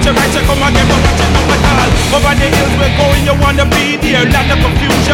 your right, you come again, but watch it not at all. Over the hills we're going, you wanna be there, land of confusion.